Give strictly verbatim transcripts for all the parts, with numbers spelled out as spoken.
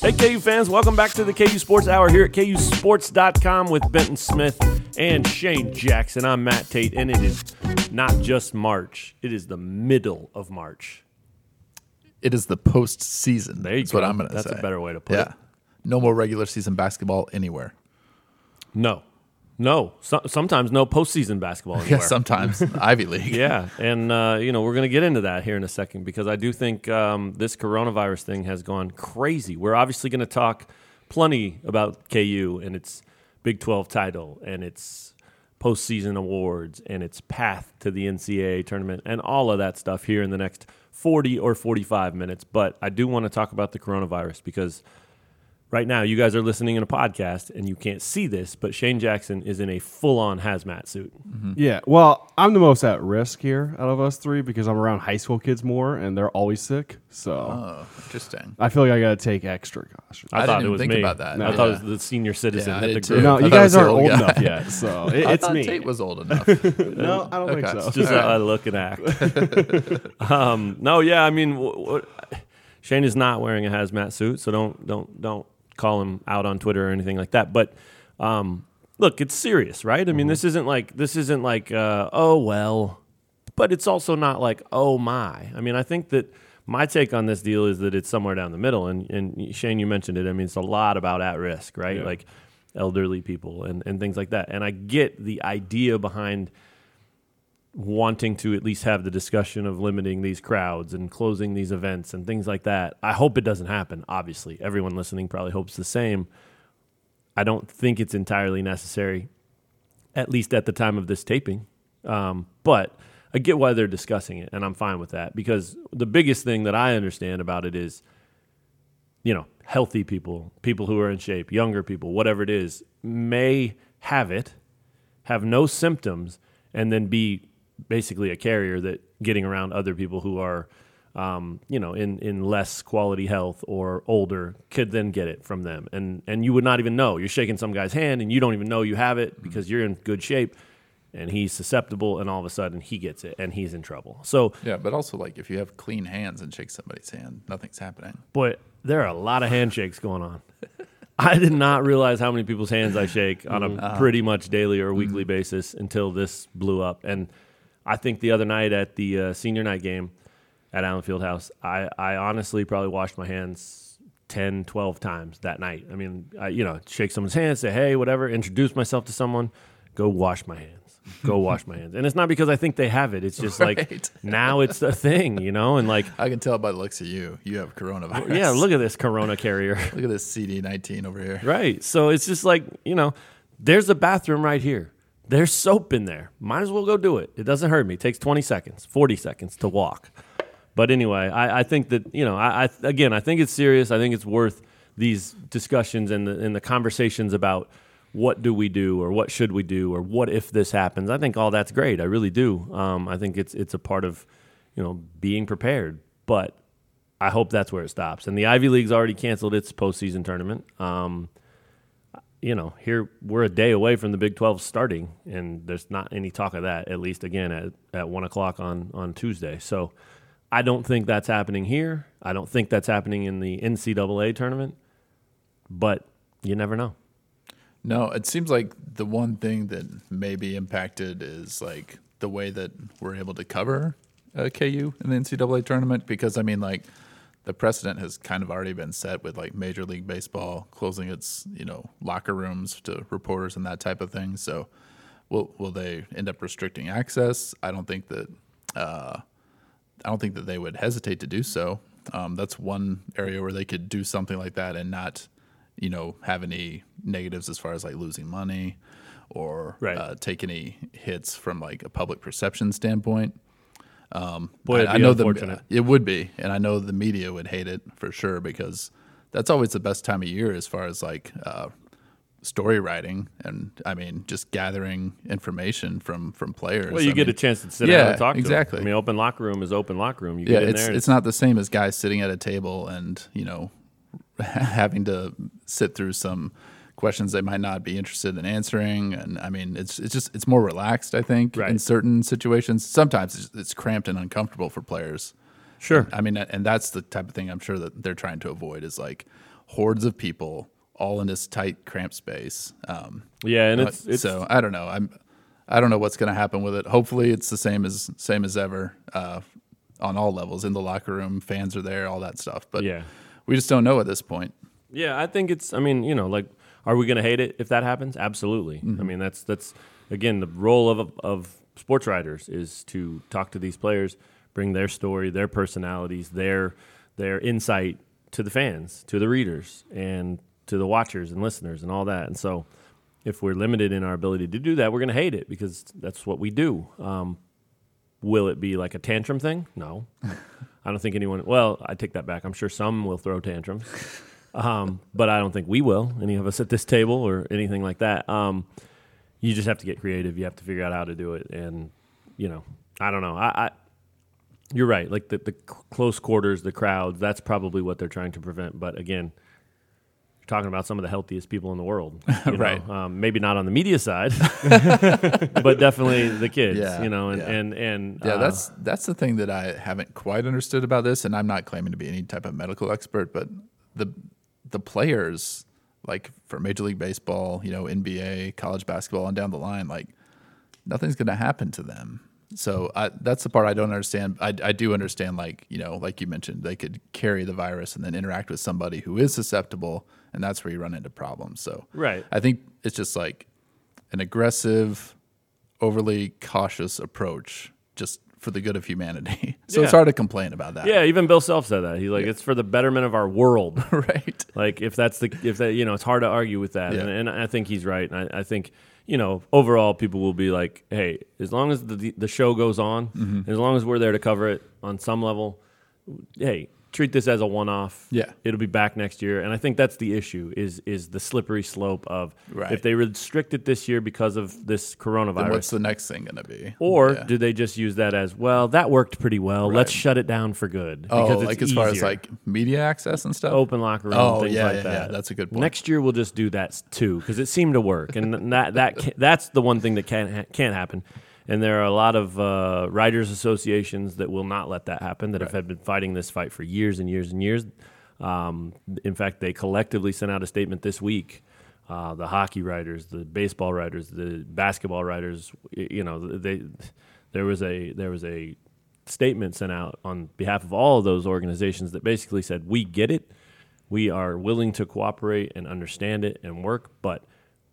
Hey, K U fans, welcome back to the K U Sports Hour here at K U sports dot com with Benton Smith and Shane Jackson. I'm Matt Tate, and it is not just March. It is the middle of March. It is the postseason. There you That's go. what I'm going to say. That's a better way to put yeah. it. No more regular season basketball anywhere. No. No. So, sometimes no postseason basketball anywhere. Yeah, sometimes. Ivy League. Yeah, and, uh, you know, we're going to get into that here in a second because I do think um, this coronavirus thing has gone crazy. We're obviously going to talk plenty about K U and its Big twelve title and its postseason awards and its path to the N C double A tournament and all of that stuff here in the next forty or forty-five minutes. But I do want to talk about the coronavirus because right now you guys are listening in a podcast and you can't see this, but Shane Jackson is in a full-on hazmat suit. Mm-hmm. Yeah, well, I'm the most at risk here out of us three because I'm around high school kids more and they're always sick. So Oh, interesting. I feel like I got to take extra caution. I, I thought didn't it was think me. about that. I Yeah. thought it was the senior citizen Yeah, I that the did too. group. No, I you thought it guys was the aren't old old guy. enough yet, so it, I it's thought me. Tate was old enough. No, I don't Okay. think so. Just how I look and act. um, no, yeah, I mean, w- w- Shane is not wearing a hazmat suit, so don't don't don't call him out on Twitter or anything like that. But um, look, it's serious, right? I mean, this isn't like this isn't like uh, oh well, but it's also not like oh my. I mean, I think that my take on this deal is that it's somewhere down the middle. And and Shane, you mentioned it. I mean, it's a lot about at risk, right? Yeah. Like elderly people and and things like that. And I get the idea behind wanting to at least have the discussion of limiting these crowds and closing these events and things like that. I hope it doesn't happen, obviously. Everyone listening probably hopes the same. I don't think it's entirely necessary, at least at the time of this taping. Um, but I get why they're discussing it, and I'm fine with that because the biggest thing that I understand about it is, you know, healthy people, people who are in shape, younger people, whatever it is, may have it, have no symptoms, and then be basically a carrier that getting around other people who are, um, you know, in, in less quality health or older could then get it from them. And and you would not even know. You're shaking some guy's hand and you don't even know you have it because you're in good shape and he's susceptible and all of a sudden he gets it and he's in trouble. So, Yeah, but also, like, if you have clean hands and shake somebody's hand, nothing's happening. boy, there are a lot of handshakes going on. I did not realize how many people's hands I shake on a pretty much daily or weekly basis until this blew up. And I think the other night at the uh, senior night game at Allen Fieldhouse, I, I honestly probably washed my hands ten, twelve times that night. I mean, I, you know, shake someone's hand, say, hey, whatever, introduce myself to someone, go wash my hands, go wash my hands. And it's not because I think they have it. It's just like Right. now it's a thing, you know, and like, I can tell by the looks of you, you have coronavirus. yeah, look at this corona carrier. Look at this C D nineteen over here. Right. So it's just like, you know, there's a bathroom right here. There's soap in there. Might as well go do it. It doesn't hurt me. It takes twenty seconds, forty seconds to walk. But anyway, I, I think that, you know, I, I again, I think it's serious. I think it's worth these discussions and the, and the conversations about what do we do or what should we do or what if this happens. I think all that's great. I really do. Um, I think it's it's a part of, you know, being prepared. But I hope that's where it stops. And the Ivy League's already canceled its postseason tournament. Um, you know, here we're a day away from the Big twelve starting, and there's not any talk of that, at least, again, at, at one o'clock on, on Tuesday. So I don't think that's happening here. I don't think that's happening in the N C double A tournament, but you never know. No, it seems like the one thing that may be impacted is like the way that we're able to cover uh, K U in the N C double A tournament because, I mean, like, the precedent has kind of already been set with like Major League Baseball closing its, you know, locker rooms to reporters and that type of thing. So will will they end up restricting access? I don't think that uh, I don't think that they would hesitate to do so. Um, that's one area where they could do something like that and not, you know, have any negatives as far as like losing money or Right. uh, take any hits from like a public perception standpoint. Um, Boy, it'd I, I be know unfortunate. the, it would be, and I know the media would hate it for sure because that's always the best time of year as far as like uh, story writing and I mean just gathering information from from players. Well, you I get mean, a chance to sit yeah, down and talk exactly. to them. I mean, open locker room is open locker room. You yeah, get in it's there. and it's not the same as guys sitting at a table and you know having to sit through some questions they might not be interested in answering. And I mean, it's it's just it's more relaxed, I think, Right. in certain situations. Sometimes it's, it's cramped and uncomfortable for players. Sure. I mean, and that's the type of thing I'm sure that they're trying to avoid is like hordes of people all in this tight, cramped space. Um, Yeah, and uh, it's, it's so I don't know. I'm I don't know what's going to happen with it. Hopefully, it's the same as same as ever uh, on all levels in the locker room. Fans are there, all that stuff. But yeah. we just don't know at this point. Yeah, I think it's. I mean, you know, like, are we going to hate it if that happens? Absolutely. Mm-hmm. I mean, that's that's again the role of of sports writers is to talk to these players, bring their story, their personalities, their their insight to the fans, to the readers, and to the watchers and listeners, and all that. And so, if we're limited in our ability to do that, we're going to hate it because that's what we do. Um, will it be like a tantrum thing? No, I don't think anyone. Well, I take that back. I'm sure some will throw tantrums. Um, but I don't think we will, any of us at this table or anything like that. Um, you just have to get creative. You have to figure out how to do it. And, you know, I don't know. I, I You're right. Like the, the close quarters, the crowds, that's probably what they're trying to prevent. But again, you're talking about some of the healthiest people in the world. You Right. know? Um, maybe not on the media side, but definitely the kids, Yeah, you know, and, yeah. and, and, Yeah, uh, that's that's the thing that I haven't quite understood about this, and I'm not claiming to be any type of medical expert, but the the players, like for Major League Baseball, you know, N B A, college basketball, and down the line, like nothing's going to happen to them. So I, that's the part I don't understand. I, I do understand, like, you know, like you mentioned, they could carry the virus and then interact with somebody who is susceptible, and that's where you run into problems. So Right. I think it's just like an aggressive, overly cautious approach just for the good of humanity. So Yeah. it's hard to complain about that. yeah, even Bill Self said that. He's like, it's for the betterment of our world. Right. Like if that's the if that you know it's hard to argue with that, Yeah. and, and I think he's right. And I, I think you know overall people will be like, hey, as long as the the show goes on, Mm-hmm. as long as we're there to cover it on some level, hey, treat this as a one-off. Yeah. It'll be back next year, and I think that's the issue is is the slippery slope of Right. if they restrict it this year because of this coronavirus. Then what's the next thing going to be? or Yeah. do they just use that as, well, that worked pretty well. Right. Let's shut it down for good. Oh, because it's like as far as easier. like media access and stuff? Open locker room, Oh, things yeah, like yeah, that. yeah. That's a good point. Next year we'll just do that too because it seemed to work, and that that can, that's the one thing that can't ha- can't happen. And there are a lot of uh, writers' associations that will not let that happen. That have had been fighting this fight for years and years and years. Um, in fact, they collectively sent out a statement this week. Uh, the hockey writers, the baseball writers, the basketball writers. y- You know, they there was a there was a statement sent out on behalf of all of those organizations that basically said, we get it. We are willing to cooperate and understand it and work, but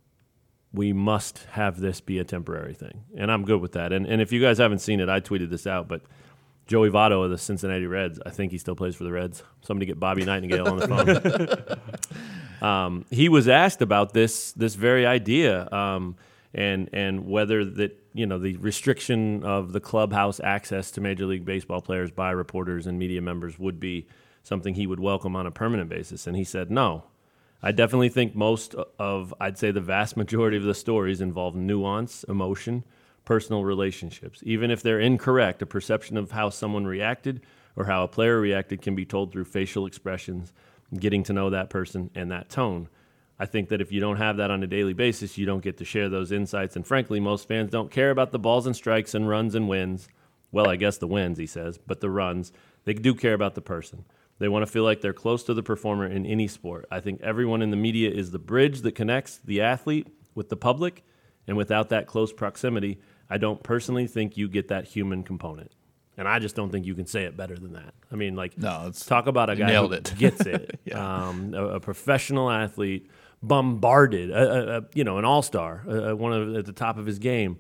we must have this be a temporary thing. And I'm good with that. And and if you guys haven't seen it, I tweeted this out, but Joey Votto of the Cincinnati Reds, I think he still plays for the Reds. Somebody get Bobby Nightingale on the phone. um, he was asked about this this very idea um, and and whether that, you know, the restriction of the clubhouse access to Major League Baseball players by reporters and media members would be something he would welcome on a permanent basis. And he said, no. I definitely think most of, I'd say the vast majority of the stories involve nuance, emotion, personal relationships. Even if they're incorrect, a perception of how someone reacted or how a player reacted can be told through facial expressions, getting to know that person and that tone. I think that if you don't have that on a daily basis, you don't get to share those insights. And frankly, most fans don't care about the balls and strikes and runs and wins. Well, I guess the wins, he says, but the runs, they do care about the person. They want to feel like they're close to the performer in any sport. I think everyone in the media is the bridge that connects the athlete with the public, and without that close proximity, I don't personally think you get that human component. And I just don't think you can say it better than that. I mean, like, No, it's- talk about a you guy nailed who it. gets it. Yeah. um, a, a professional athlete, bombarded, a, a, a, you know, an all-star, a, a, one of at the top of his game,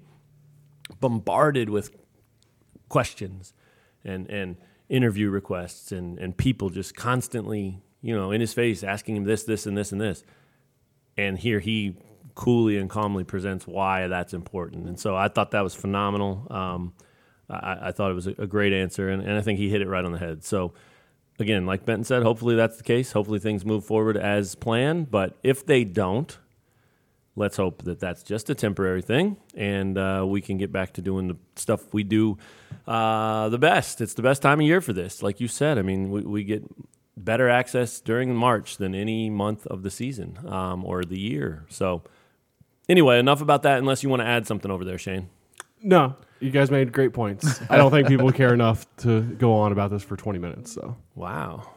bombarded with questions and and interview requests and, and people just constantly, you know, in his face asking him this, this, and this, and this. And here he coolly and calmly presents why that's important. And so I thought that was phenomenal. Um, I, I thought it was a, a great answer, and, and I think he hit it right on the head. So, again, like Benton said, hopefully that's the case. Hopefully things move forward as planned. But if they don't, let's hope that that's just a temporary thing, and uh, we can get back to doing the stuff we do uh, the best. It's the best time of year for this. Like you said, I mean, we, we get better access during March than any month of the season um, or the year. So anyway, enough about that unless you want to add something over there, Shane. No, you guys made great points. I don't think people care enough to go on about this for twenty minutes. So Wow.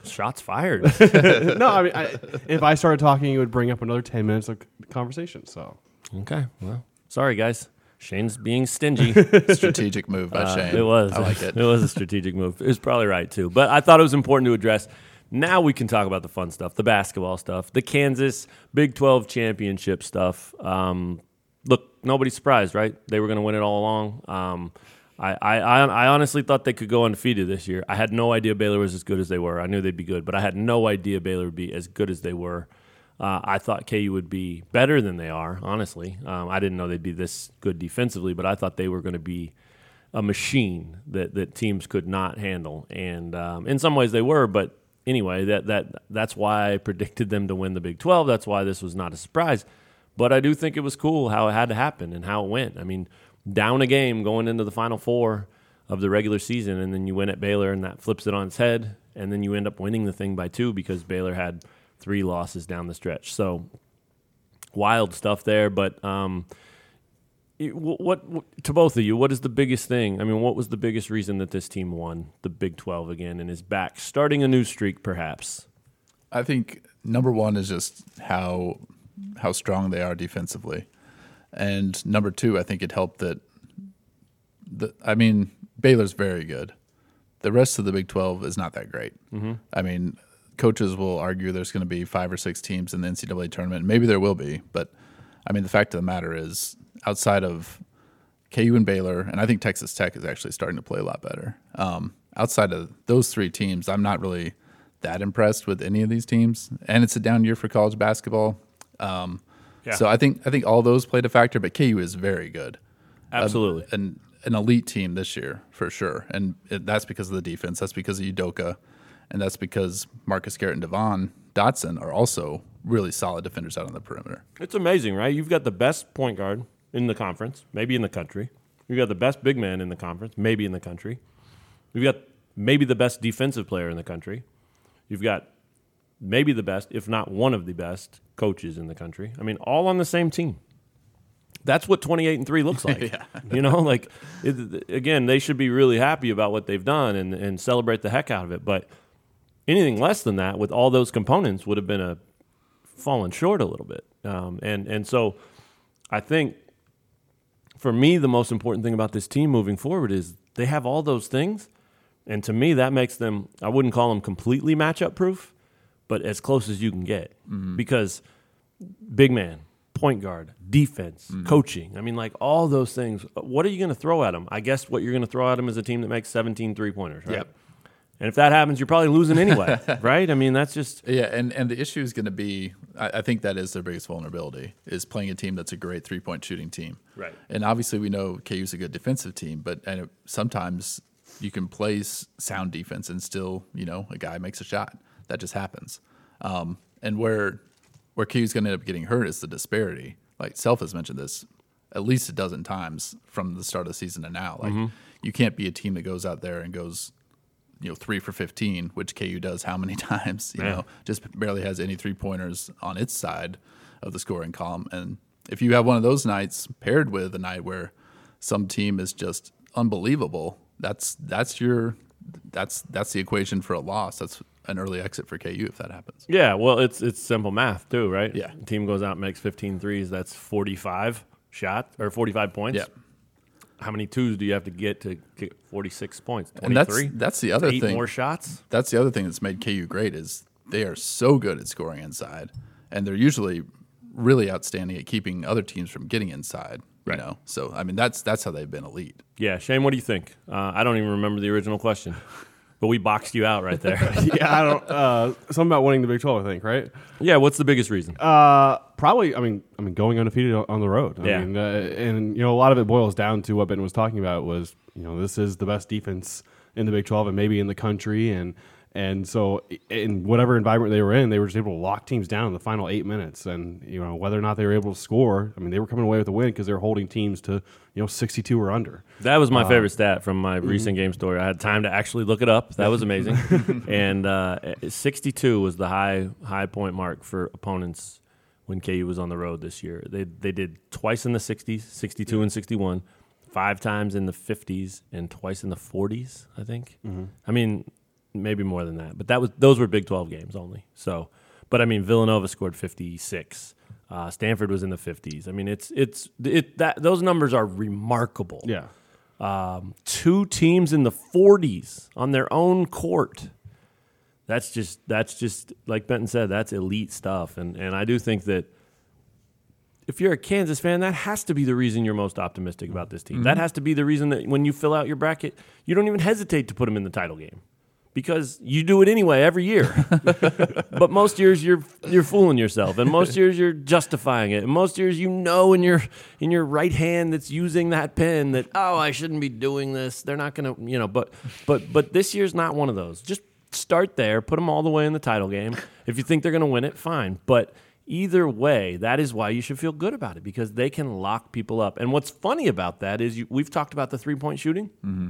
Shots fired. No, I mean, I, if I started talking, it would bring up another ten minutes of conversation. So, Okay, well, sorry guys. Shane's being stingy. Strategic move by Uh, Shane. It was. I like it. It was a strategic move. It was probably right too. But I thought it was important to address. Now we can talk about the fun stuff, the basketball stuff, the Kansas Big twelve championship stuff. Um, look, nobody's surprised, right? They were going to win it all along. Um, I, I, I honestly thought they could go undefeated this year. I had no idea Baylor was as good as they were. I knew they'd be good, but I had no idea Baylor would be as good as they were. Uh, I thought K U would be better than they are, honestly. Um, I didn't know they'd be this good defensively, but I thought they were going to be a machine that, that teams could not handle. And um, in some ways they were, but anyway, that that that's why I predicted them to win the Big twelve. That's why this was not a surprise. But I do think it was cool how it had to happen and how it went. I mean, down a game going into the Final Four of the regular season, and then you win at Baylor, and that flips it on its head, and then you end up winning the thing by two because Baylor had three losses down the stretch. So wild stuff there. But um, it, what, what to both of you, what is the biggest thing? I mean, what was the biggest reason that this team won the Big twelve again and is back, starting a new streak perhaps? I think number one is just how how strong they are defensively, and number two, I think it helped that. The I mean, Baylor's very good. The rest of the Big twelve is not that great. Mm-hmm. I mean, coaches will argue there's going to be five or six teams in the N C double A tournament. Maybe there will be, but I mean, the fact of the matter is, outside of K U and Baylor, and I think Texas Tech is actually starting to play a lot better. Um, outside of those three teams, I'm not really that impressed with any of these teams, and it's a down year for college basketball. Um, Yeah. So I think I think all those played a factor, but K U is very good. Absolutely. Uh, and an elite team this year for sure, and it, that's because of the defense. That's because of Udoka, and that's because Marcus Garrett and Devon Dotson are also really solid defenders out on the perimeter. It's amazing, right? You've got the best point guard in the conference, maybe in the country. You've got the best big man in the conference, maybe in the country. You've got maybe the best defensive player in the country. You've got maybe the best, if not one of the best, coaches in the country. I mean, all on the same team. That's what twenty-eight and three looks like. Yeah. You know, like, it, again, they should be really happy about what they've done and, and celebrate the heck out of it. But anything less than that with all those components would have been a fallen short a little bit. Um, and, and so I think for me, the most important thing about this team moving forward is they have all those things. And to me, that makes them, I wouldn't call them completely matchup proof, but as close as you can get. Mm-hmm. Because big man, point guard, defense, mm-hmm. coaching. I mean, like all those things. What are you going to throw at them? I guess what you're going to throw at them is a team that makes seventeen three-pointers, right? Yep. And if that happens, you're probably losing anyway, right? I mean, that's just... Yeah, and, and the issue is going to be, I, I think that is their biggest vulnerability, is playing a team that's a great three-point shooting team. Right. And obviously we know K U's a good defensive team, but and it, sometimes you can play s- sound defense and still, you know, a guy makes a shot. That just happens. Um, and where where K U's going to end up getting hurt is the disparity. Like Self has mentioned this at least a dozen times from the start of the season to now. Like mm-hmm. you can't be a team that goes out there and goes, you know, three for fifteen, which K U does how many times? You yeah. know, just barely has any three pointers on its side of the scoring column. And if you have one of those nights paired with a night where some team is just unbelievable, that's that's your that's that's the equation for a loss. That's an early exit for K U if that happens. Yeah, well, it's it's simple math too, right? Yeah. Team goes out and makes fifteen threes, that's forty-five shots or forty-five points. Yeah. How many twos do you have to get to get forty-six points? twenty-three? And that's, that's the other Eight thing. Eight more shots? That's the other thing that's made K U great is they are so good at scoring inside, and they're usually really outstanding at keeping other teams from getting inside. Right. You know? So, I mean, that's that's how they've been elite. Yeah. Shane, what do you think? Uh, I don't even remember the original question, but we boxed you out right there. yeah, I don't. Uh, something about winning the Big twelve, I think, right? Yeah. What's the biggest reason? Uh, probably. I mean, I mean, going undefeated on the road. I yeah. mean, uh, and you know, a lot of it boils down to what Ben was talking about. Was you know, this is the best defense in the Big twelve and maybe in the country, and and so in whatever environment they were in, they were just able to lock teams down in the final eight minutes. And you know, whether or not they were able to score, I mean, they were coming away with a win because they were holding teams to you know sixty-two or under. That was my uh, favorite stat from my mm-hmm. recent game story. I had time to actually look it up. That was amazing. And uh, sixty-two was the high high point mark for opponents when K U was on the road this year. They they did twice in the sixties, sixty-two yeah. and sixty-one, five times in the fifties, and twice in the forties, I think. Mm-hmm. I mean, maybe more than that. But that was those were Big twelve games only. So, but I mean, Villanova scored fifty-six. Uh, Stanford was in the fifties. I mean, it's it's it that those numbers are remarkable. Yeah. Um, two teams in the forties on their own court. That's just that's just like Benton said. That's elite stuff, and and I do think that if you're a Kansas fan, that has to be the reason you're most optimistic about this team. Mm-hmm. That has to be the reason that when you fill out your bracket, you don't even hesitate to put them in the title game because you do it anyway every year. But most years you're you're fooling yourself, and most years you're justifying it, and most years you know in your in your right hand that's using that pen that oh I shouldn't be doing this. They're not gonna you know. But but but this year's not one of those. Just start there, put them all the way in the title game. If you think they're gonna win it, fine. But either way, that is why you should feel good about it because they can lock people up. And what's funny about that is you, we've talked about the three-point shooting. Mm-hmm.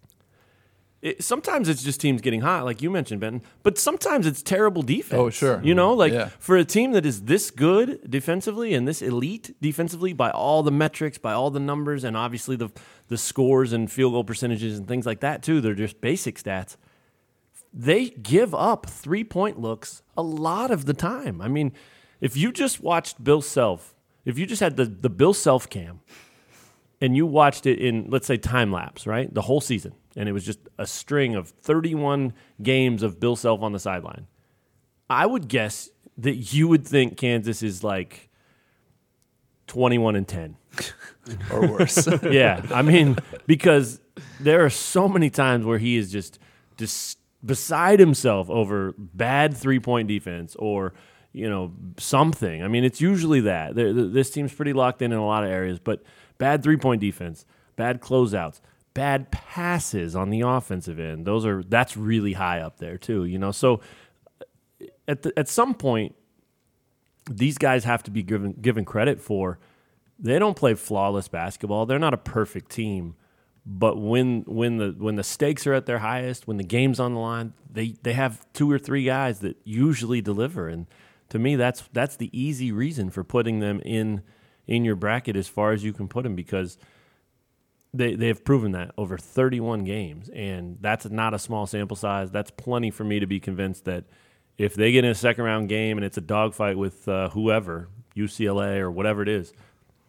It, sometimes it's just teams getting hot, like you mentioned, Benton. But sometimes it's terrible defense. Oh, sure. You know, like yeah. for a team that is this good defensively and this elite defensively by all the metrics, by all the numbers, and obviously the the scores and field goal percentages and things like that too. They're just basic stats. They give up three-point looks a lot of the time. I mean, if you just watched Bill Self, if you just had the, the Bill Self cam and you watched it in, let's say, time lapse, right, the whole season, and it was just a string of thirty-one games of Bill Self on the sideline, I would guess that you would think Kansas is like twenty-one and ten. Or worse. Yeah, I mean, because there are so many times where he is just, just beside himself over bad three-point defense or – you know, something. I mean, it's usually that. They're, this team's pretty locked in in a lot of areas, but bad three-point defense, bad closeouts, bad passes on the offensive end. Those are that's really high up there too, you know. So at the, at some point these guys have to be given given credit for they don't play flawless basketball. They're not a perfect team, but when when the when the stakes are at their highest, when the game's on the line, they they have two or three guys that usually deliver. And to me, that's that's the easy reason for putting them in in your bracket as far as you can put them because they they have proven that over thirty-one games, and that's not a small sample size. That's plenty for me to be convinced that if they get in a second round game and it's a dogfight with uh, whoever, U C L A or whatever it is,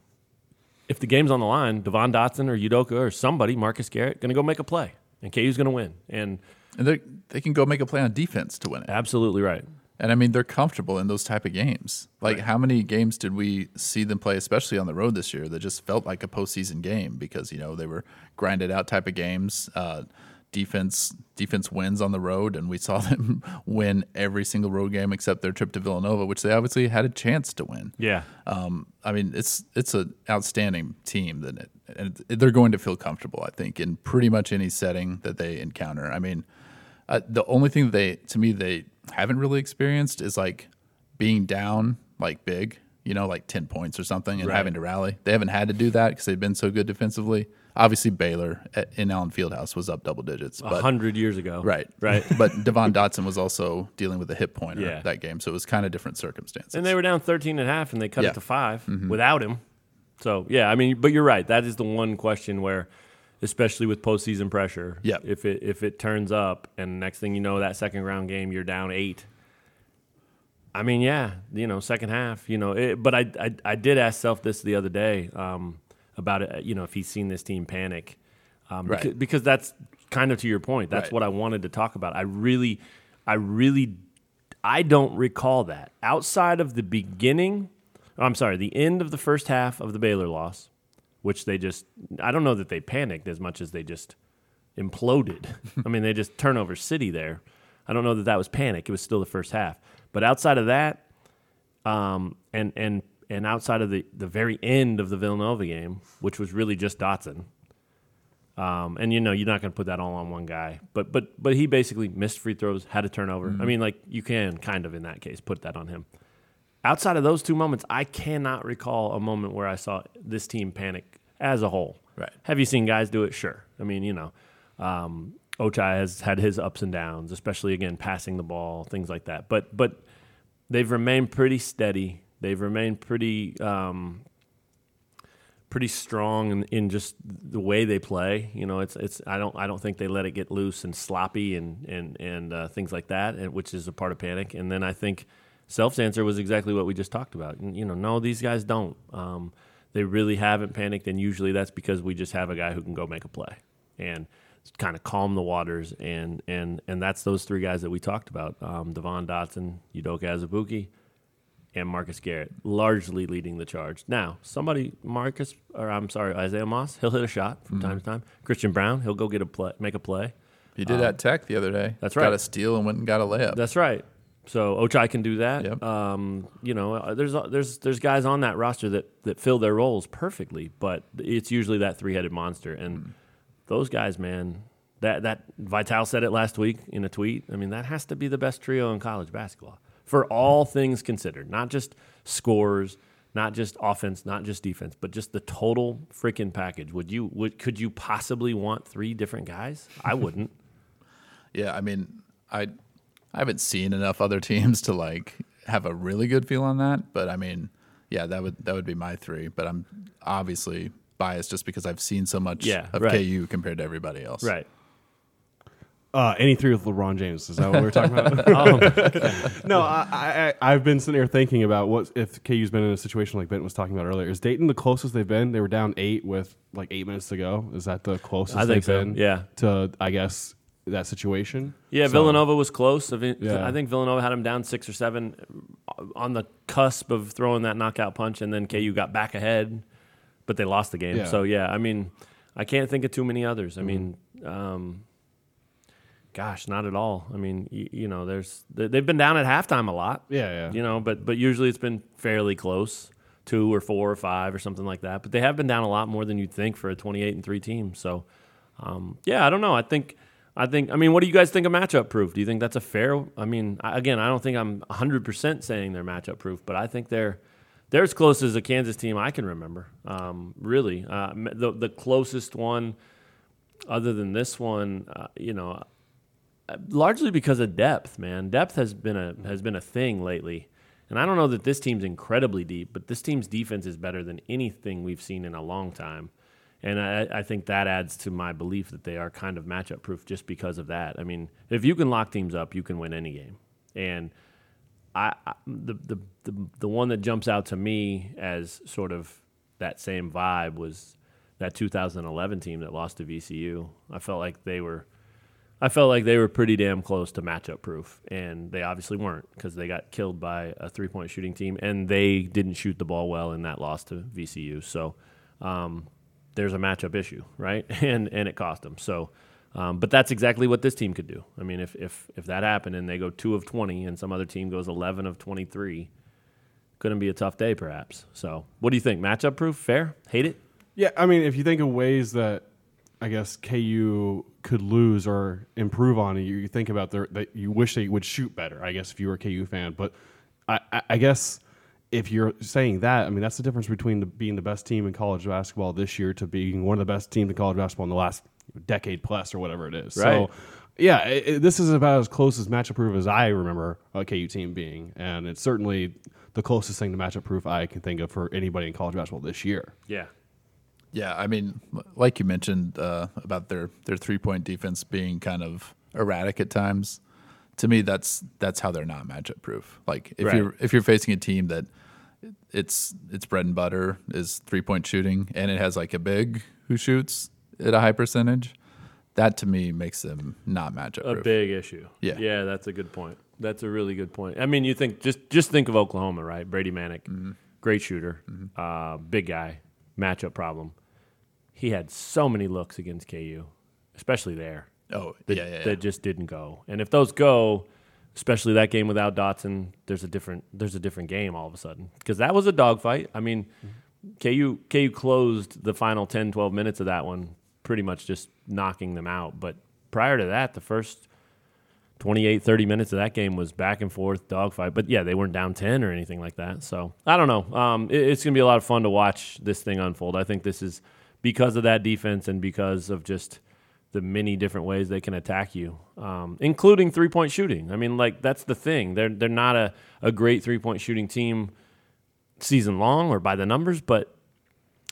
if the game's on the line, Devon Dotson or Udoka or somebody, Marcus Garrett, going to go make a play, and K U's going to win. And, and they they can go make a play on defense to win it. Absolutely right. And, I mean, they're comfortable in those type of games. Like, right. How many games did we see them play, especially on the road this year, that just felt like a postseason game because, you know, they were grinded out type of games. Uh, defense defense wins on the road, and we saw them win every single road game except their trip to Villanova, which they obviously had a chance to win. Yeah. Um, I mean, it's it's an outstanding team, that it, and they're going to feel comfortable, I think, in pretty much any setting that they encounter. I mean, uh, the only thing that they, to me, they haven't really experienced is like being down like big, you know, like ten points or something and right. having to rally. They haven't had to do that because they've been so good defensively. Obviously, Baylor at, in Allen Fieldhouse was up double digits. A hundred years ago. Right. Right. But Devon Dotson was also dealing with a hip pointer yeah. that game, so it was kind of different circumstances. And they were down thirteen and a half, and they cut yeah. it to five mm-hmm. without him. So, yeah, I mean, but you're right. That is the one question where, especially with postseason pressure, yep. if it if it turns up and next thing you know, that second round game, you're down eight. I mean, yeah, you know, second half, you know. It, but I, I I did ask Self this the other day um, about it, you know, if he's seen this team panic. Um, right. because, because that's kind of to your point. That's right. what I wanted to talk about. I really, I really, I don't recall that. Outside of the beginning, I'm sorry, the end of the first half of the Baylor loss, which they just, I don't know that they panicked as much as they just imploded. I mean, they just turnover city there. I don't know that that was panic. It was still the first half. But outside of that, um, and and and outside of the, the very end of the Villanova game, which was really just Dotson, um, and you know you're not going to put that all on one guy, but but but he basically missed free throws, had a turnover. Mm-hmm. I mean, like you can kind of in that case put that on him. Outside of those two moments, I cannot recall a moment where I saw this team panic as a whole. Right? Have you seen guys do it? Sure. I mean, you know. Um, Ochai has had his ups and downs, especially, again, passing the ball, things like that. But but they've remained pretty steady. They've remained pretty um, pretty strong in, in just the way they play. You know, it's it's I don't I don't think they let it get loose and sloppy and and and uh, things like that, and, which is a part of panic. And then I think Self's answer was exactly what we just talked about. And, you know, no, these guys don't. Um, they really haven't panicked, and usually that's because we just have a guy who can go make a play and kind of calm the waters. And and and that's those three guys that we talked about: um, Devon Dotson, Udoka Azubuike, and Marcus Garrett, largely leading the charge. Now, somebody, Marcus, or I'm sorry, Isaiah Moss, he'll hit a shot from mm-hmm. time to time. Christian Brown, he'll go get a play, make a play. He did um, at Tech the other day. That's right. Got a steal and went and got a layup. That's right. So Ochai can do that. Yep. Um, you know, there's there's there's guys on that roster that, that fill their roles perfectly, but it's usually that three-headed monster. And mm. those guys, man, that that Vital said it last week in a tweet. I mean, that has to be the best trio in college basketball for all things considered, not just scores, not just offense, not just defense, but just the total freaking package. Would you would could you possibly want three different guys? I wouldn't. Yeah, I mean, I I haven't seen enough other teams to like have a really good feel on that, but I mean, yeah, that would that would be my three. But I'm obviously biased just because I've seen so much yeah, of right. K U compared to everybody else. Right. Uh, any three with LeBron James. Is that what we were talking about? um, no, I, I, I've been sitting here thinking about what if K U's been in a situation like Benton was talking about earlier. Is Dayton the closest they've been? They were down eight with like eight minutes to go. Is that the closest I think they've so. been Yeah. to, I guess, that situation? Yeah, so, Villanova was close. I, mean, yeah. I think Villanova had them down six or seven on the cusp of throwing that knockout punch, and then K U got back ahead, but they lost the game. Yeah. So, yeah, I mean, I can't think of too many others. I mm-hmm. mean, um, gosh, not at all. I mean, you, you know, there's they've been down at halftime a lot. Yeah, yeah. You know, but but usually it's been fairly close, two or four or five or something like that. But they have been down a lot more than you'd think for a twenty-eight and three team. So, um, yeah, I don't know. I think, I think. I mean, what do you guys think of matchup proof? Do you think that's a fair? I mean, I, again, I don't think I'm one hundred percent saying they're matchup proof, but I think they're they're as close as a Kansas team I can remember. Um, really, uh, the the closest one, other than this one, uh, you know. Largely because of depth, man. Depth has been a has been a thing lately, and I don't know that this team's incredibly deep, but this team's defense is better than anything we've seen in a long time, and I, I think that adds to my belief that they are kind of matchup proof just because of that. I mean, if you can lock teams up, you can win any game, and I, I the, the the the one that jumps out to me as sort of that same vibe was that two thousand eleven team that lost to V C U. I felt like they were. I felt like they were pretty damn close to matchup proof, and they obviously weren't because they got killed by a three-point shooting team, and they didn't shoot the ball well in that loss to V C U. So um, there's a matchup issue, right? And and it cost them. So, um, but that's exactly what this team could do. I mean, if if if that happened and they go two of twenty, and some other team goes eleven of twenty-three, couldn't be a tough day, perhaps. So, what do you think? Matchup proof? Fair? Hate it? Yeah, I mean, if you think of ways that I guess K U could lose or improve on, you, you think about their, that you wish they would shoot better, I guess, if you were a K U fan. But I, I, I guess if you're saying that, I mean, that's the difference between the, being the best team in college basketball this year to being one of the best teams in college basketball in the last decade plus or whatever it is. Right. So, yeah, it, it, this is about as close as matchup proof as I remember a K U team being. And it's certainly the closest thing to matchup proof I can think of for anybody in college basketball this year. Yeah. Yeah, I mean, like you mentioned uh, about their, their three-point defense being kind of erratic at times. To me, that's that's how they're not matchup proof. Like if right. you're if you're facing a team that its its bread and butter is three-point shooting, and it has like a big who shoots at a high percentage, that to me makes them not matchup proof. A big issue. Yeah, yeah, that's a good point. That's a really good point. I mean, you think just just think of Oklahoma, right? Brady Manick, mm-hmm. great shooter, mm-hmm. uh, big guy. Matchup problem. He had so many looks against K U, especially there. Oh, that, yeah, yeah, yeah. that just didn't go. And if those go, especially that game without Dotson, there's a different there's a different game all of a sudden because that was a dogfight. I mean, mm-hmm. K U K U closed the final ten, twelve minutes of that one, pretty much just knocking them out. But prior to that, the first twenty-eight, thirty minutes of that game was back and forth dogfight. But yeah, they weren't down ten or anything like that. So I don't know. Um, it, it's going to be a lot of fun to watch this thing unfold. I think this is because of that defense and because of just the many different ways they can attack you, um, including three-point shooting. I mean, like, that's the thing. They're they're not a, a great three-point shooting team season long or by the numbers, but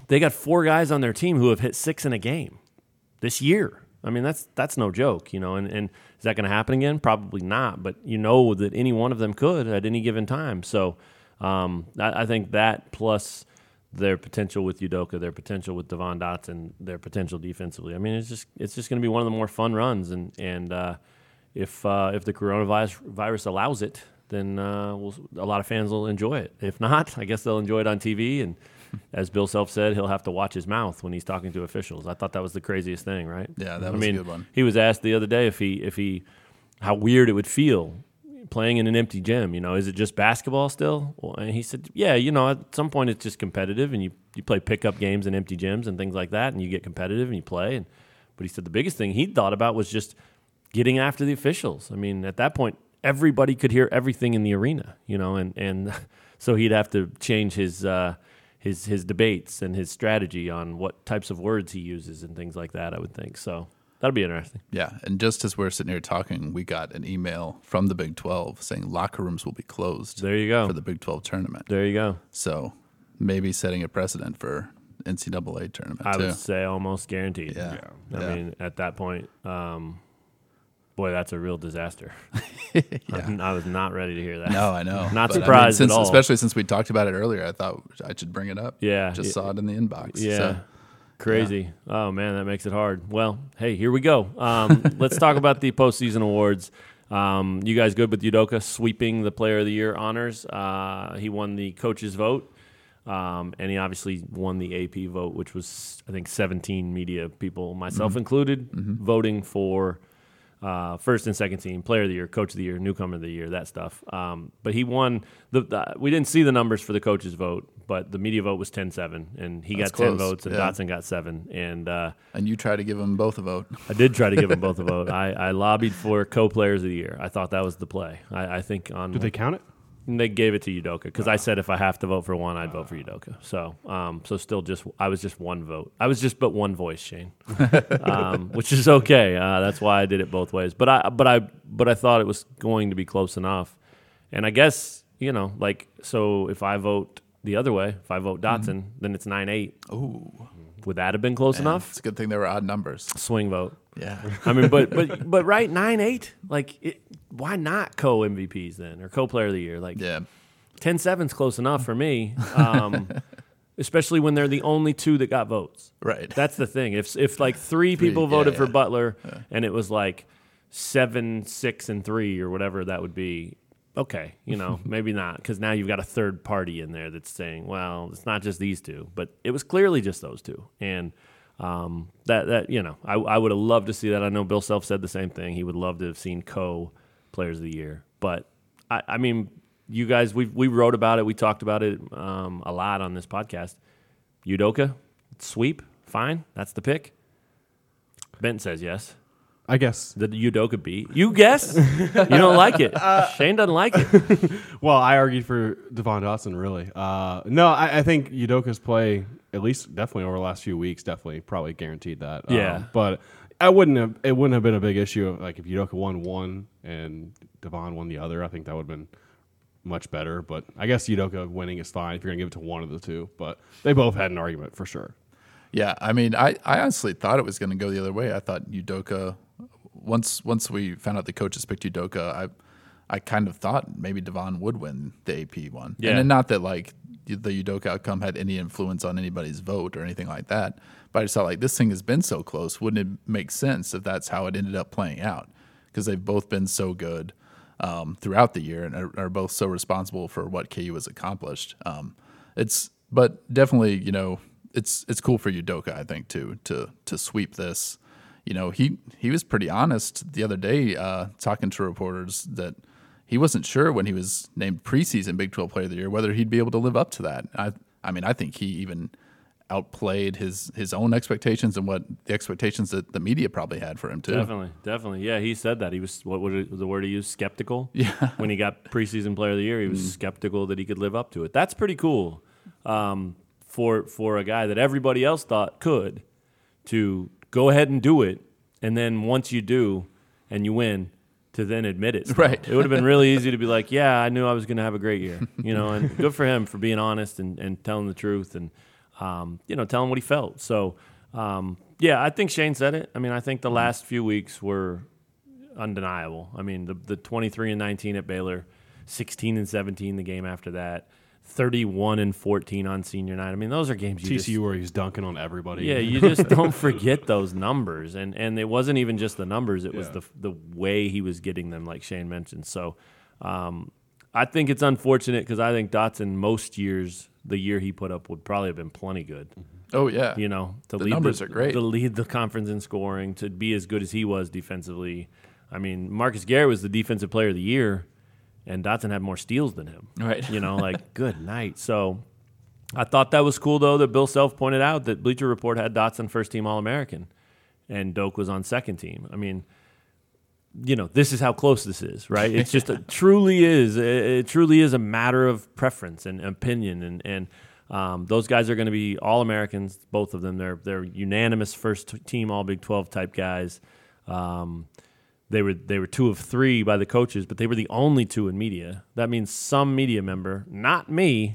they got four guys on their team who have hit six in a game this year. I mean, that's that's no joke, you know. And, and is that going to happen again? Probably not. But you know that any one of them could at any given time. So um, I, I think that plus their potential with Udoka, their potential with Devon Dotson, their potential defensively. I mean, it's just it's just going to be one of the more fun runs. And and uh, if uh, if the coronavirus virus allows it, then uh, we'll, a lot of fans will enjoy it. If not, I guess they'll enjoy it on T V. And as Bill Self said, he'll have to watch his mouth when he's talking to officials. I thought that was the craziest thing, right? Yeah, that I was mean, a good one. He was asked the other day if he if he how weird it would feel playing in an empty gym. You know, is it just basketball still? Well, and he said, yeah, you know, at some point it's just competitive, and you, you play pickup games in empty gyms and things like that, and you get competitive and you play. And but he said the biggest thing he thought about was just getting after the officials. I mean, at that point, everybody could hear everything in the arena, you know, and, and so he'd have to change his uh, his his debates and his strategy on what types of words he uses and things like that, I would think. So that'll be interesting. Yeah, and just as we're sitting here talking, we got an email from the Big twelve saying locker rooms will be closed. There you go. For the Big twelve tournament. There you go. So maybe setting a precedent for N C double A tournament I too. would say almost guaranteed. Yeah. I Yeah. mean, at that point, um, boy, that's a real disaster. I, I was not ready to hear that. No, I know. Not But, I mean, surprised since, at all. Especially since we talked about it earlier, I thought I should bring it up. Yeah. Just Yeah. saw it in the inbox. Yeah. So, Crazy. Oh, man, that makes it hard. Well, hey, here we go. Um, let's talk about the postseason awards. Um, you guys good with Udoka sweeping the Player of the Year honors? Uh, he won the coach's vote, um, and he obviously won the A P vote, which was, I think, seventeen media people, myself Mm-hmm. included, voting for uh, first and second team, Player of the Year, Coach of the Year, Newcomer of the Year, that stuff. Um, but he won. The, the We didn't see the numbers for the coach's vote, but the media vote was ten seven, and he That's got ten close, votes, and yeah. Dotson got seven. And uh, and you try to give them both a vote. I did try to give them both a vote. I, I lobbied for co-players of the year. I thought that was the play. I, I think on Did they count it? they gave it to Udoka because I said if I have to vote for one, I'd vote for Udoka. So, um, so still just I was just one vote. I was just but one voice, Shane, um, which is okay. Uh, that's why I did it both ways. But I but I but I thought it was going to be close enough. And I guess you know, like, so if I vote the other way, if I vote Dotson, mm-hmm. then it's nine eight. Ooh. Would that have been close Man, enough? It's a good thing they were odd numbers. Swing vote. Yeah. I mean, but but but right, nine eight. Like, it, why not co M V Ps then or co Player of the Year? Like, Yeah. ten seven's close enough for me, um, especially when they're the only two that got votes. Right. That's the thing. If if like three Three, people yeah, voted yeah. for Butler Yeah. and it was like seven, six, and three or whatever that would be. Okay, you know, maybe not, because now you've got a third party in there that's saying, well, it's not just these two, but it was clearly just those two. And um, that, that you know, I, I would have loved to see that. I know Bill Self said the same thing. He would love to have seen co-players of the year. But, I, I mean, you guys, we we wrote about it. We talked about it um, a lot on this podcast. Udoka, sweep, fine. That's the pick. Benton says yes. I guess. The Udoka beat. You guess? You don't like it. Shane doesn't like it. Well, I argued for Devon Dotson, really. Uh, no, I, I think Udoka's play, at least definitely over the last few weeks, definitely probably guaranteed that. Yeah. Um, but I wouldn't have. It wouldn't have been a big issue. Like if Udoka won one and Devon won the other, I think that would have been much better. But I guess Udoka winning is fine if you're gonna give it to one of the two. But they both had an argument for sure. Yeah, I mean, I, I honestly thought it was going to go the other way. I thought Udoka, once once we found out the coaches picked Udoka, I I kind of thought maybe Devon would win the A P one. Yeah. And then not that like the Udoka outcome had any influence on anybody's vote or anything like that, but I just thought like this thing has been so close. Wouldn't it make sense if that's how it ended up playing out? Because they've both been so good um, throughout the year and are, are both so responsible for what K U has accomplished. Um, it's but definitely, you know, it's it's cool for Udoka, I think, too, to to sweep this. You know, he he was pretty honest the other day uh, talking to reporters that he wasn't sure when he was named preseason Big twelve Player of the Year whether he'd be able to live up to that. I I mean, I think he even outplayed his his own expectations and what the expectations that the media probably had for him too. Definitely, definitely. Yeah, he said that. He was, what was the word he used? Skeptical? Yeah. When he got preseason Player of the Year, he was mm. skeptical that he could live up to it. That's pretty cool um, for for a guy that everybody else thought could, to go ahead and do it, and then once you do and you win, to then admit it. Still. Right. It would have been really easy to be like, yeah, I knew I was going to have a great year, you know, and good for him for being honest and, and telling the truth. And um, you know, tell him what he felt. So, um, yeah, I think Shane said it. I mean, I think the last few weeks were undeniable. I mean, the the twenty-three and nineteen at Baylor, sixteen and seventeen the game after that, thirty-one and fourteen on senior night. I mean, those are games you T C U just, where he's dunking on everybody. yeah, you just don't forget those numbers. And and it wasn't even just the numbers; it was Yeah. the the way he was getting them, like Shane mentioned. So, um, I think it's unfortunate because I think Dotson most years the year he put up would probably have been plenty good. Oh yeah, You know, to The lead numbers the, are great. to lead the conference in scoring, to be as good as he was defensively. I mean, Marcus Garrett was the defensive player of the year, and Dotson had more steals than him. Right. You know, like, good night. So I thought that was cool, though, that Bill Self pointed out that Bleacher Report had Dotson first team All-American, and Doak was on second team. I mean, you know, this is how close this is, right? It's just a, truly is. It, it truly is a matter of preference and opinion, and and um, those guys are going to be All Americans, both of them. They're they're unanimous first t- team All Big twelve type guys. Um, they were they were two of three by the coaches, but they were the only two in media. That means some media member, not me,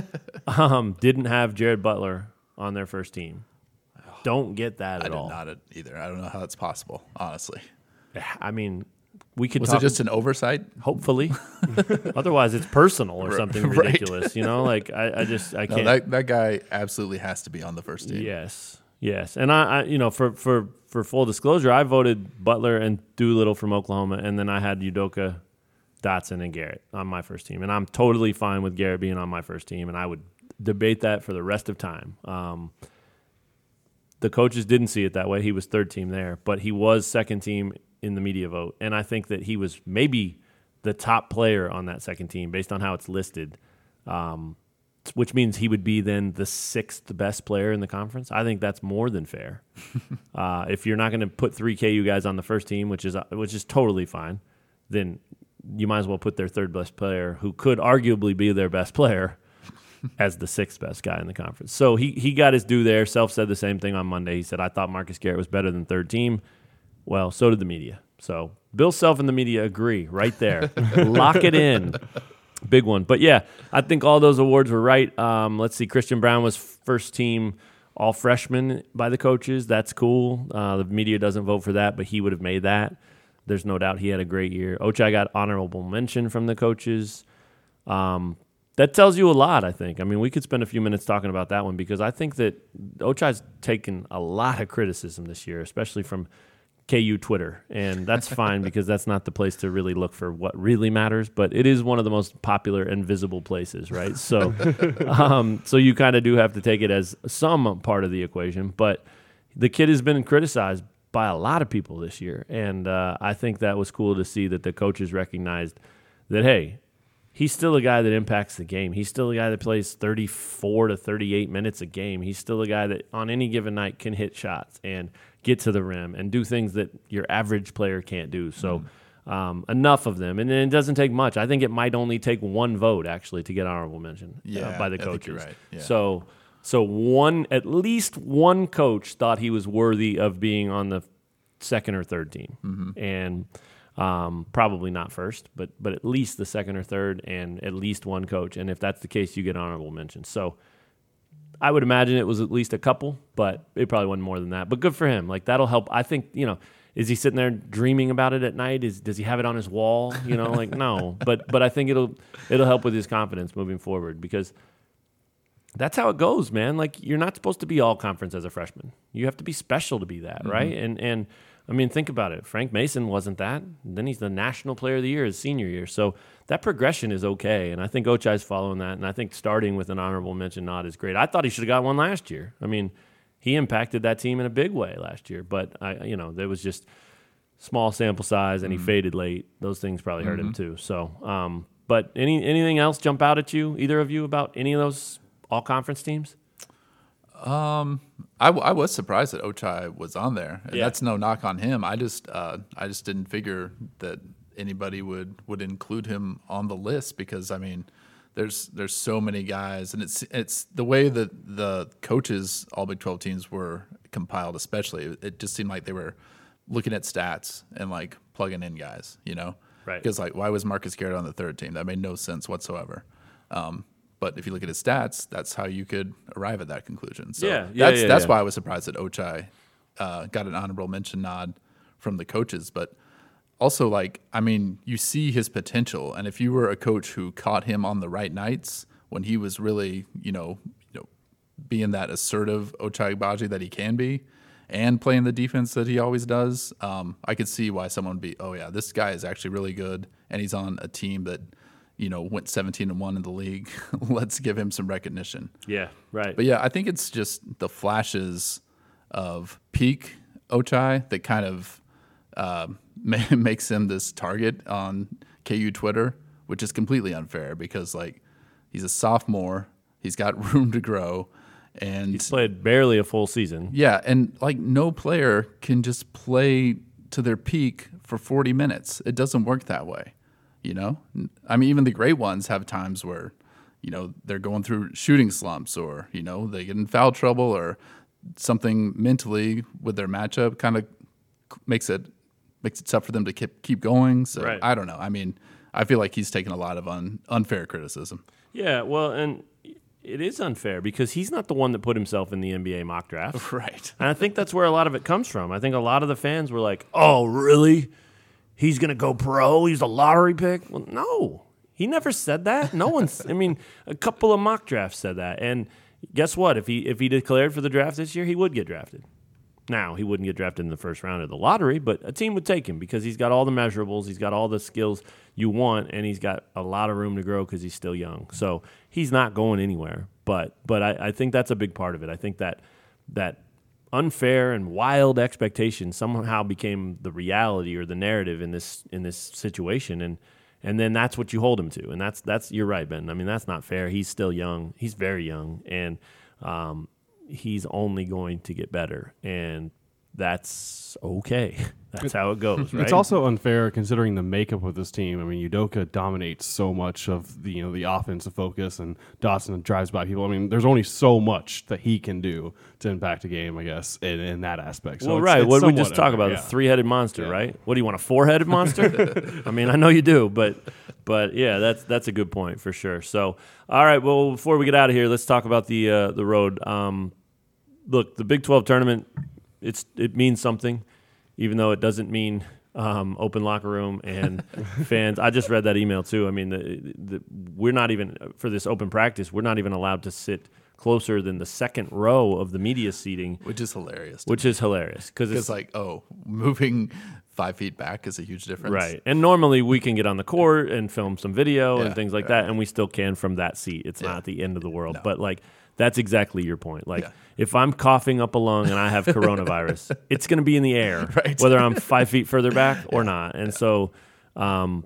um, didn't have Jared Butler on their first team. Don't get that I at did all. not either. I don't know how that's possible, honestly. I mean, we could Was talk. it just an oversight? Hopefully, otherwise it's personal or Right, something right. ridiculous. You know, like I, I just I No, can't. that that guy absolutely has to be on the first team. Yes, yes, and I, I, you know, for for for full disclosure, I voted Butler and Doolittle from Oklahoma, and then I had Udoka, Dotson, and Garrett on my first team, and I'm totally fine with Garrett being on my first team, and I would debate that for the rest of time. Um, the coaches didn't see it that way. He was third team there, but he was second team in the media vote, and I think that he was maybe the top player on that second team based on how it's listed, um, which means he would be then the sixth best player in the conference. I think that's more than fair. uh, if you're not going to put three K U guys on the first team, which is uh, which is totally fine, then you might as well put their third best player, who could arguably be their best player, as the sixth best guy in the conference. So he he got his due there. Self said the same thing on Monday. He said, I thought Marcus Garrett was better than third team. Well, so did the media. So Bill Self and the media agree right there. Lock it in. Big one. But, yeah, I think all those awards were right. Um, let's see. Christian Brown was first team all freshman by the coaches. That's cool. Uh, the media doesn't vote for that, but he would have made that. There's no doubt he had a great year. Ochai got honorable mention from the coaches. Um, that tells you a lot, I think. I mean, we could spend a few minutes talking about that one because I think that Ochai's taken a lot of criticism this year, especially from K U Twitter, and that's fine because that's not the place to really look for what really matters, but it is one of the most popular and visible places, right? So um, so you kind of do have to take it as some part of the equation, but the kid has been criticized by a lot of people this year, and uh, I think that was cool to see that the coaches recognized that, hey, he's still a guy that impacts the game. He's still a guy that plays thirty-four to thirty-eight minutes a game. He's still a guy that on any given night can hit shots and get to the rim and do things that your average player can't do. So um, enough of them. And it doesn't take much. I think it might only take one vote, actually, to get honorable mention Yeah, uh, by the I think coaches. you're right. Yeah. So so one at least one coach thought he was worthy of being on the second or third team. Mm-hmm. And um, probably not first, but but at least the second or third, and at least one coach. And if that's the case, you get honorable mention. So I would imagine it was at least a couple, but it probably wasn't more than that. But good for him. Like, that'll help. I think, you know, is he sitting there dreaming about it at night? Is does he have it on his wall? You know, like, no. But but I think it'll it'll help with his confidence moving forward because that's how it goes, man. Like, you're not supposed to be all conference as a freshman. You have to be special to be that, mm-hmm. right? And and I mean, think about it. Frank Mason wasn't that. Then he's the National Player of the Year his senior year. So that progression is okay, and I think Ochai's following that, and I think starting with an honorable mention nod is great. I thought he should have got one last year. I mean, he impacted that team in a big way last year, but I, you know, there was just small sample size, and he mm-hmm. faded late. Those things probably hurt mm-hmm. him too. So, um, but any anything else jump out at you, either of you, about any of those all-conference teams? Um, I, w- I was surprised that Ochai was on there. And Yeah. That's no knock on him. I just uh, I just didn't figure that anybody would, would include him on the list because I mean, there's there's so many guys, and it's it's the way that the coaches all Big twelve teams were compiled, especially. It just seemed like they were looking at stats and like plugging in guys, you know, Right. Because like, why was Marcus Garrett on the third team? That made no sense whatsoever. Um, but if you look at his stats, that's how you could arrive at that conclusion. So Yeah, yeah, that's yeah, that's yeah. why I was surprised that Ochai uh, got an honorable mention nod from the coaches. But also, like, I mean, you see his potential, and if you were a coach who caught him on the right nights when he was really, you know, you know, being that assertive Ochai Agbaji that he can be, and playing the defense that he always does, um, I could see why someone would be, oh yeah, this guy is actually really good, and he's on a team that, you know, went seventeen and one in the league. Let's give him some recognition. Yeah, right. But yeah, I think it's just the flashes of peak Ochai that kind of uh, makes him this target on K U Twitter, which is completely unfair because, like, he's a sophomore, he's got room to grow, and He's played barely a full season. yeah, and like no player can just play to their peak for forty minutes. It doesn't work that way, you know? I mean, even the great ones have times where, you know, they're going through shooting slumps or, you know, they get in foul trouble or something mentally with their matchup kind of makes it makes it tough for them to keep keep going. So Right. I don't know. I mean, I feel like he's taken a lot of un, unfair criticism. Yeah, well, and it is unfair because he's not the one that put himself in the N B A mock draft. Right. And I think that's where a lot of it comes from. I think a lot of the fans were like, oh, really? He's going to go pro? He's a lottery pick? Well, no. He never said that. No one's, I mean, a couple of mock drafts said that. And guess what? If he if he declared for the draft this year, he would get drafted. Now, he wouldn't get drafted in the first round of the lottery, but a team would take him because he's got all the measurables, he's got all the skills you want, and he's got a lot of room to grow because he's still young. So he's not going anywhere. But but I, I think that's a big part of it. I think that that unfair and wild expectation somehow became the reality or the narrative in this in this situation, and and then that's what you hold him to. And that's that's you're right, Ben. I mean, that's not fair. He's still young. He's very young, and um, he's only going to get better, and that's okay. That's how it goes, right? It's also unfair considering the makeup of this team. I mean, Udoka dominates so much of the you know the offensive focus, and Dawson drives by people. I mean, there's only so much that he can do to impact a game, I guess, in, in that aspect. So well, it's, right. it's What did we just somewhat talk unfair, about? yeah. A three-headed monster, Yeah. right? What do you want? A four-headed monster? I mean, I know you do, but but yeah, that's that's a good point for sure. So, all right. Well, before we get out of here, let's talk about the uh, the road. Um, look, the Big twelve tournament. It's it means something, even though it doesn't mean um, open locker room and fans. I just read that email too. I mean, the, the, we're not even for this open practice. We're not even allowed to sit closer than the second row of the media seating, Which is hilarious. which is hilarious because Because, it's like, oh, moving five feet back is a huge difference. right. And normally we can get on the court and film some video and Yeah, things like right. that, and we still can from that seat. It's Yeah. not the end of the world, No. but like. That's exactly your point. Like, Yeah. if I'm coughing up a lung and I have coronavirus, it's going to be in the air, Right. whether I'm five feet further back or not. And so, um,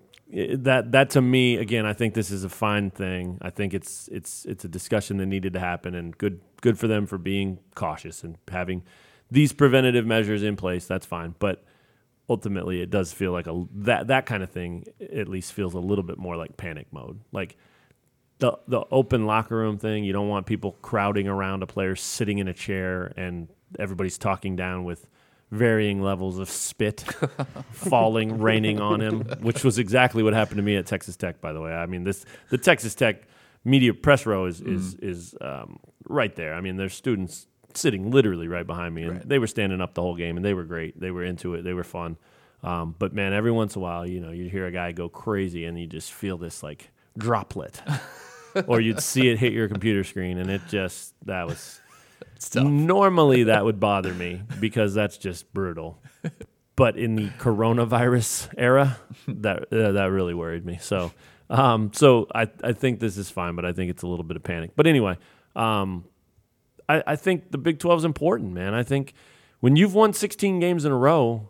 i- that that to me, again, I think this is a fine thing. I think it's it's it's a discussion that needed to happen, and good good for them for being cautious and having these preventative measures in place. That's fine, but ultimately, it does feel like a that that kind of thing at least feels a little bit more like panic mode, like. The the open locker room thing, you don't want people crowding around a player sitting in a chair and everybody's talking down with varying levels of spit falling, raining on him, which was exactly what happened to me at Texas Tech, by the way. I mean, this the Texas Tech media press row is is, is um, right there. I mean, there's students sitting literally right behind me, and Right. they were standing up the whole game, and they were great. They were into it. They were fun. Um, but, man, every once in a while, you know, you hear a guy go crazy, and you just feel this, like, droplet. Or you'd see it hit your computer screen, and it just, that was, Stuff. normally that would bother me because that's just brutal. But in the coronavirus era, that uh, that really worried me. So, um, so I, I think this is fine, but I think it's a little bit of panic. But anyway, um, I, I think the Big twelve is important, man. I think when you've won sixteen games in a row,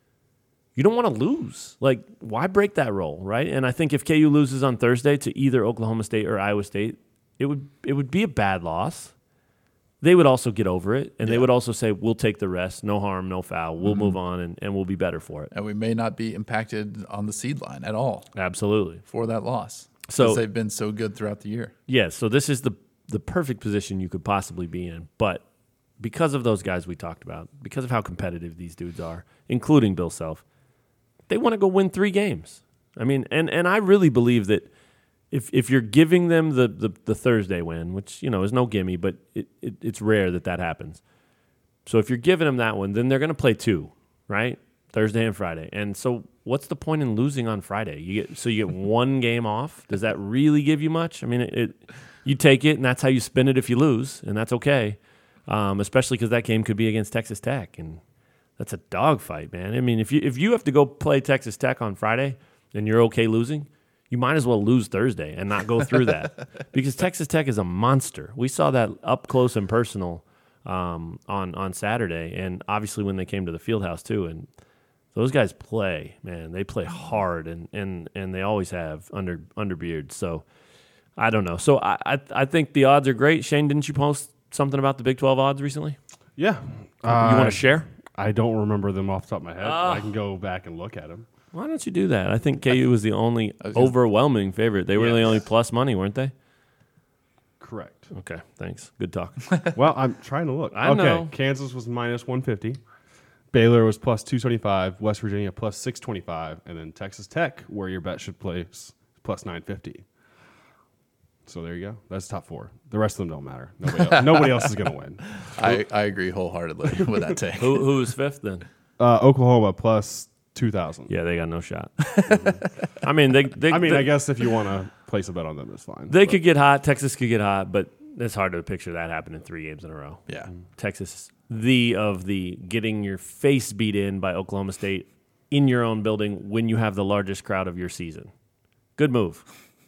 you don't want to lose. Like, why break that roll, right? And I think if K U loses on Thursday to either Oklahoma State or Iowa State, it would it would be a bad loss. They would also get over it, and they Yeah. would also say, we'll take the rest, no harm, no foul. We'll move on, and, and we'll be better for it. And we may not be impacted on the seed line at all Absolutely. for that loss. So- because they've been so good throughout the year. Yeah, so this is the the perfect position you could possibly be in. But because of those guys we talked about, because of how competitive these dudes are, including Bill Self, they want to go win three games. I mean, and, and I really believe that if if you're giving them the, the, the Thursday win, which, you know, is no gimme, but it, it, it's rare that that happens. So if you're giving them that one, then they're going to play two, right? Thursday and Friday. And so what's the point in losing on Friday? You get so you get one game off. Does that really give you much? I mean, it, it you take it, and that's how you spin it if you lose, and that's okay, um, especially because that game could be against Texas Tech, and that's a dogfight, man. I mean, if you if you have to go play Texas Tech on Friday and you're okay losing, you might as well lose Thursday and not go through that because Texas Tech is a monster. We saw that up close and personal um, on on Saturday, and obviously when they came to the Fieldhouse too. And those guys play, man. They play hard, and and, and they always have under under Beard. So I don't know. So I, I I think the odds are great. Shane, didn't you post something about the Big twelve odds recently? Yeah. You Uh, want to share? I don't remember them off the top of my head. Ah. I can go back and look at them. Why don't you do that? I think K U was the only overwhelming favorite. They were Yeah. the only plus money, weren't they? Correct. Okay, thanks. Good talk. Well, I'm trying to look. I okay. know. Kansas was minus one fifty. Baylor was plus two seventy-five. West Virginia plus six twenty-five. And then Texas Tech, where your bet should place, plus nine fifty. So there you go. That's top four. The rest of them don't matter. Nobody else, nobody else is going to win. I, I agree wholeheartedly with that take. who who was fifth then? Uh, Oklahoma plus two thousand. Yeah, they got no shot. I mean, they. they I mean, they, I guess if you want to place a bet on them, it's fine. they But could get hot. Texas could get hot, but it's hard to picture that happening three games in a row. Yeah. Texas, the of the getting your face beat in by Oklahoma State in your own building when you have the largest crowd of your season. Good move.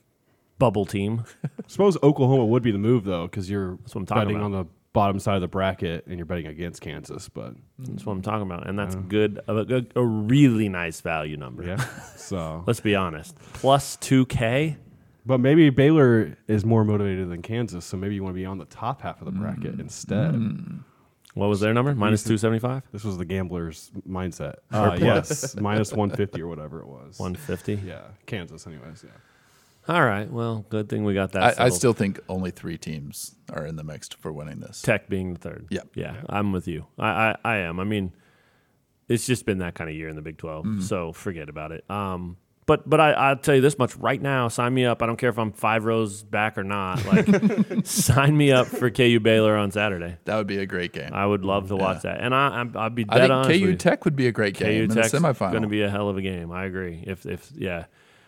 Bubble team. suppose Oklahoma would be the move, though, because you're what I'm talking betting about. on the bottom side of the bracket and you're betting against Kansas. But That's what I'm talking about, and that's good. A, a, a really nice value number. yeah, so Let's be honest. Plus two K. but maybe Baylor is more motivated than Kansas, so maybe you want to be on the top half of the bracket instead. What was their number? Minus two seventy five. This was the gambler's mindset. Uh, yes, minus one fifty or whatever it was. One fifty. Yeah, Kansas, anyways. Yeah. All right. Well, good thing we got that. I, I settled. still think only three teams are in the mix for winning this. Tech being the third. Yep. Yeah, I'm with you. I, I, I am. I mean, it's just been that kind of year in the Big twelve, so forget about it. Um, but but I, I'll tell you this much right now. Sign me up. I don't care if I'm five rows back or not. Like, sign me up for K U Baylor on Saturday. That would be a great game. I would love to watch that. And I, I'm, I'd be I dead think honest K U with you. Tech would be a great game K U in the Tech's semifinal. going to be a hell of a game. I agree. If if yeah.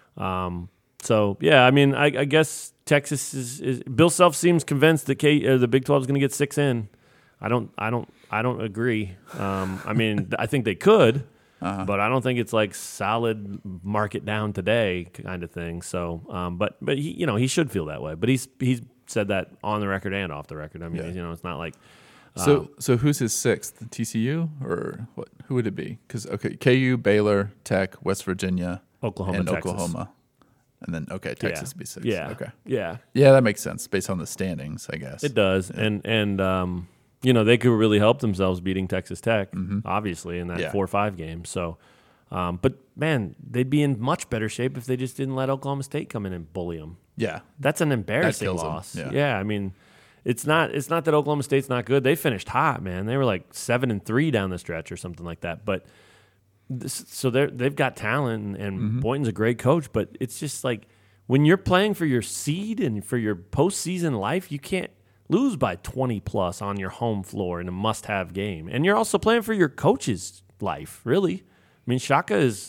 Um, so yeah, I mean, I, I guess Texas is, is Bill Self seems convinced that K, uh, the Big twelve is going to get six in. I don't, I don't, I don't agree. Um, I mean, I think they could, uh-huh. but I don't think it's like solid mark it down today kind of thing. So, um, but but he, you know, he should feel that way. But he's he's said that on the record and off the record. I mean, Yeah. you know, it's not like. So um, so who's his sixth? T C U or what? Who would it be? Because okay, K U, Baylor, Tech, West Virginia, Oklahoma, and Texas. Oklahoma, and then okay, Texas yeah. be six. Yeah. Okay. Yeah. Yeah, that makes sense based on the standings, I guess. It does, and and um, you know they could really help themselves beating Texas Tech, obviously in that Yeah. four or five game. So, um, but man, they'd be in much better shape if they just didn't let Oklahoma State come in and bully them. Yeah. That's an embarrassing kills 'em, loss. yeah. yeah, I mean, it's not it's not that Oklahoma State's not good. They finished hot, man. They were like seven and three down the stretch or something like that. But this, so they they've got talent, and, and Mm-hmm. Boynton's a great coach. But it's just like when you're playing for your seed and for your postseason life, you can't lose by twenty plus on your home floor in a must-have game. And you're also playing for your coach's life, really. I mean, Shaka is.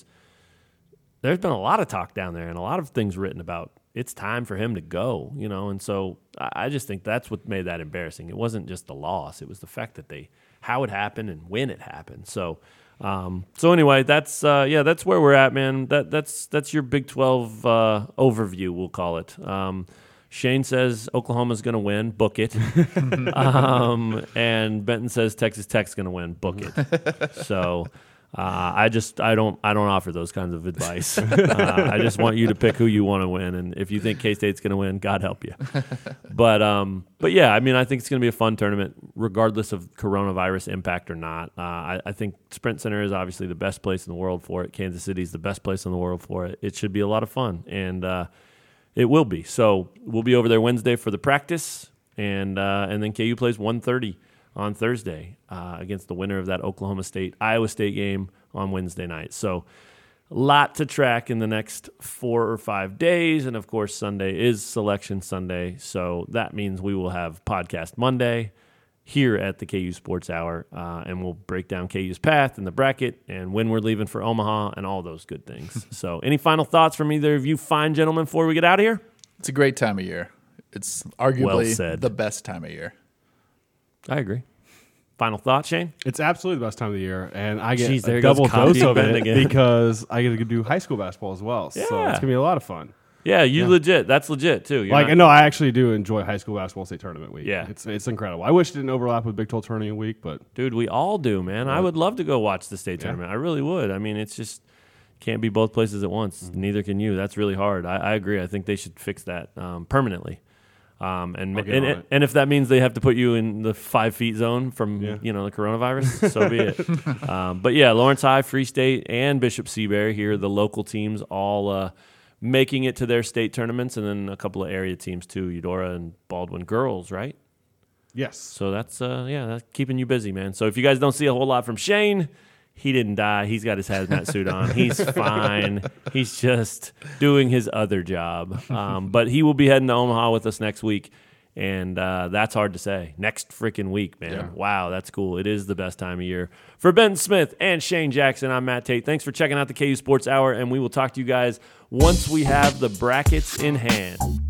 There's been a lot of talk down there and a lot of things written about it's time for him to go, you know, and so I I just think that's what made that embarrassing. It wasn't just the loss; it was the fact that they how it happened and when it happened. So, um, so anyway, that's uh, yeah, that's where we're at, man. That that's that's your Big twelve uh, overview, we'll call it. Um, Shane says Oklahoma's going to win, book it, um, and Benton says Texas Tech's going to win, book it. So. Uh, I just I don't I don't offer those kinds of advice. uh, I just want you to pick who you want to win, and if you think K-State's going to win, God help you. But um, but yeah, I mean, I think it's going to be a fun tournament, regardless of coronavirus impact or not. Uh, I, I think Sprint Center is obviously the best place in the world for it. Kansas City is the best place in the world for it. It should be a lot of fun, and uh, it will be. So we'll be over there Wednesday for the practice, and uh, and then K U plays one thirty. On Thursday uh, against the winner of that Oklahoma State Iowa State game on Wednesday night. So lot to track in the next four or five days. And of course, Sunday is Selection Sunday. So that means we will have Podcast Monday here at the K U Sports Hour. Uh, and we'll break down K U's path and the bracket and when we're leaving for Omaha and all those good things. So any final thoughts from either of you fine gentlemen before we get out of here? It's a great time of year. It's arguably Well said. the best time of year. I agree. Final thought, Shane? It's absolutely the best time of the year, and I get Jeez, there a goes double copying dose of Ben it again. because I get to do high school basketball as well. So it's Yeah. gonna be a lot of fun. Yeah, you Yeah. legit. That's legit too. You're like, not- no, I actually do enjoy high school basketball state tournament week. Yeah. it's it's incredible. I wish it didn't overlap with Big twelve tournament week, but Dude, we all do, man. I would love to go watch the state Yeah. tournament. I really would. I mean, it's just can't be both places at once. Mm-hmm. Neither can you. That's really hard. I, I agree. I think they should fix that um, permanently. Um, and I'll get and, on and, it. and if that means they have to put you in the five feet zone from Yeah. you know the coronavirus, so be it. Um, but yeah, Lawrence High, Free State, and Bishop Seabury here, the local teams, all uh, making it to their state tournaments, and then a couple of area teams too, Eudora and Baldwin girls, right? yes, So that's uh yeah, that's keeping you busy, man. So if you guys don't see a whole lot from Shane, he didn't die. He's got his hazmat suit on. He's fine. He's just doing his other job. Um, but he will be heading to Omaha with us next week. And uh, that's hard to say. Next freaking week, man. Yeah. Wow, that's cool. It is the best time of year. For Ben Smith and Shane Jackson, I'm Matt Tate. Thanks for checking out the K U Sports Hour, and we will talk to you guys once we have the brackets in hand.